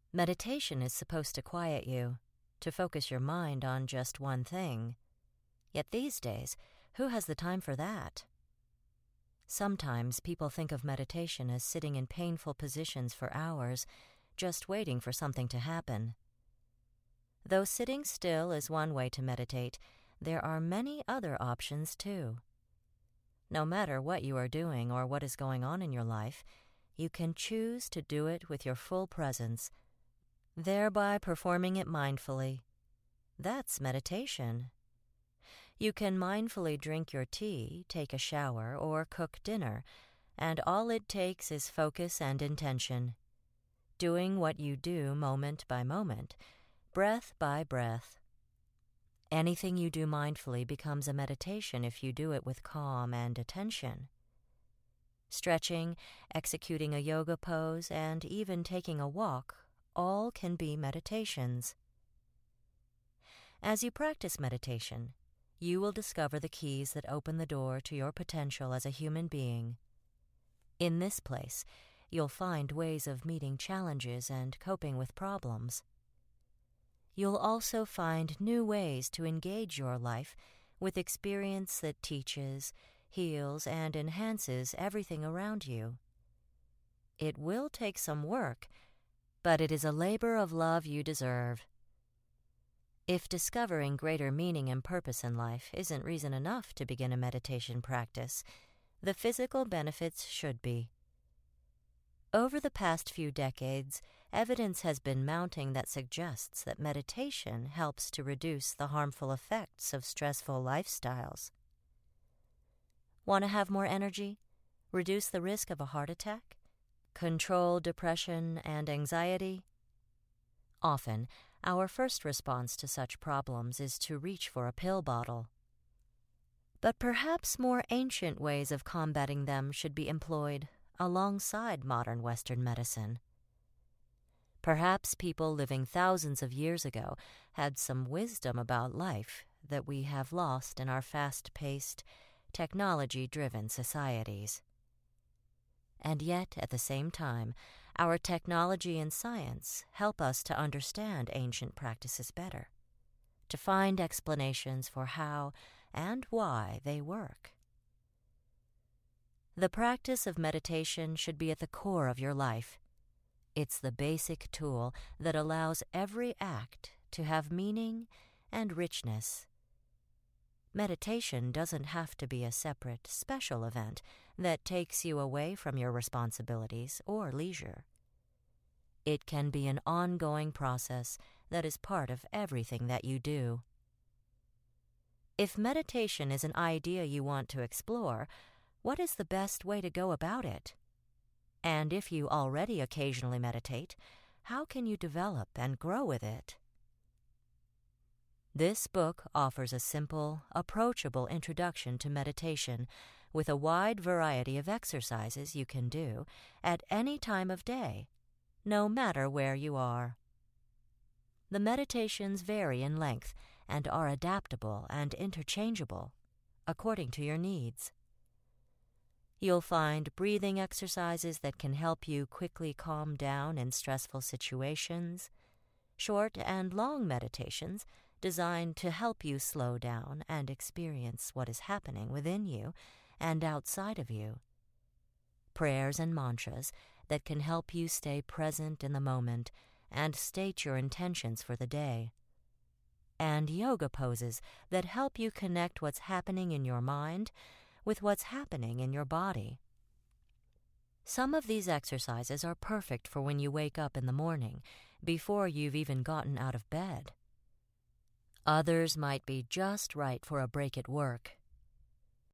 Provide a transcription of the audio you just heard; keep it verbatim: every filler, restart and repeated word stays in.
Meditation is supposed to quiet you, to focus your mind on just one thing. Yet these days, who has the time for that? Sometimes people think of meditation as sitting in painful positions for hours, just waiting for something to happen. Though sitting still is one way to meditate, there are many other options too. No matter what you are doing or what is going on in your life, you can choose to do it with your full presence, thereby performing it mindfully. That's meditation. You can mindfully drink your tea, take a shower, or cook dinner, and all it takes is focus and intention. Doing what you do moment by moment, breath by breath. Anything you do mindfully becomes a meditation if you do it with calm and attention. Stretching, executing a yoga pose, and even taking a walk all can be meditations. As you practice meditation, you will discover the keys that open the door to your potential as a human being. In this place, you'll find ways of meeting challenges and coping with problems. You'll also find new ways to engage your life with experience that teaches, heals, and enhances everything around you. It will take some work, but it is a labor of love you deserve. If discovering greater meaning and purpose in life isn't reason enough to begin a meditation practice, the physical benefits should be. Over the past few decades, evidence has been mounting that suggests that meditation helps to reduce the harmful effects of stressful lifestyles. Want to have more energy? Reduce the risk of a heart attack? Control depression and anxiety? Often, our first response to such problems is to reach for a pill bottle. But perhaps more ancient ways of combating them should be employed alongside modern Western medicine. Perhaps people living thousands of years ago had some wisdom about life that we have lost in our fast-paced, technology-driven societies. And yet, at the same time, our technology and science help us to understand ancient practices better, to find explanations for how and why they work. The practice of meditation should be at the core of your life. It's the basic tool that allows every act to have meaning and richness. Meditation doesn't have to be a separate, special event that takes you away from your responsibilities or leisure. It can be an ongoing process that is part of everything that you do. If meditation is an idea you want to explore, what is the best way to go about it? And if you already occasionally meditate, how can you develop and grow with it? This book offers a simple, approachable introduction to meditation with a wide variety of exercises you can do at any time of day, no matter where you are. The meditations vary in length and are adaptable and interchangeable according to your needs. You'll find breathing exercises that can help you quickly calm down in stressful situations, short and long meditations designed to help you slow down and experience what is happening within you and outside of you, prayers and mantras that can help you stay present in the moment and state your intentions for the day, and yoga poses that help you connect what's happening in your mind with what's happening in your body. Some of these exercises are perfect for when you wake up in the morning, before you've even gotten out of bed. Others might be just right for a break at work,